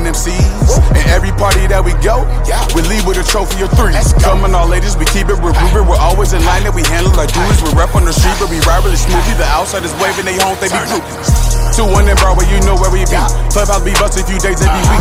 banging MCs. And every party that we go, we leave with a trophy or three. Coming all ladies, we keep it, we're grooving. We're always in line that we handle our duties. We rep on the street, but we ride really smoothly. The outsiders waving, they home, they be groupies. 2-1 in Broadway, you know where we be. Clubhouse be busted a few days every week.